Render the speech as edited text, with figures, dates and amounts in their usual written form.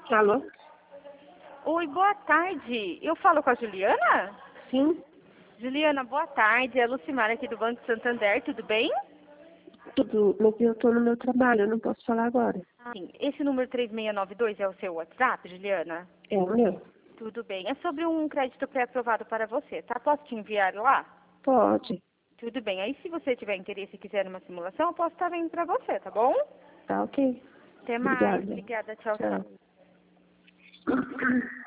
Alô? Oi, boa tarde. Eu falo com a Juliana? Sim, Juliana, boa tarde. É a Lucimara aqui do Banco Santander, tudo bem? tudo. Mas eu tô no meu trabalho, eu não posso falar agora. Sim. Esse número 3692 é o seu WhatsApp, Juliana? É o meu? Tudo bem. É sobre um crédito pré-aprovado para você, tá? Posso te enviar lá? Pode. Tudo bem. Aí, se você tiver interesse e quiser uma simulação, eu posso estar vendo para você, tá bom? Tá ok. Até mais. Obrigada. Obrigada. Tchau, tchau. Tchau.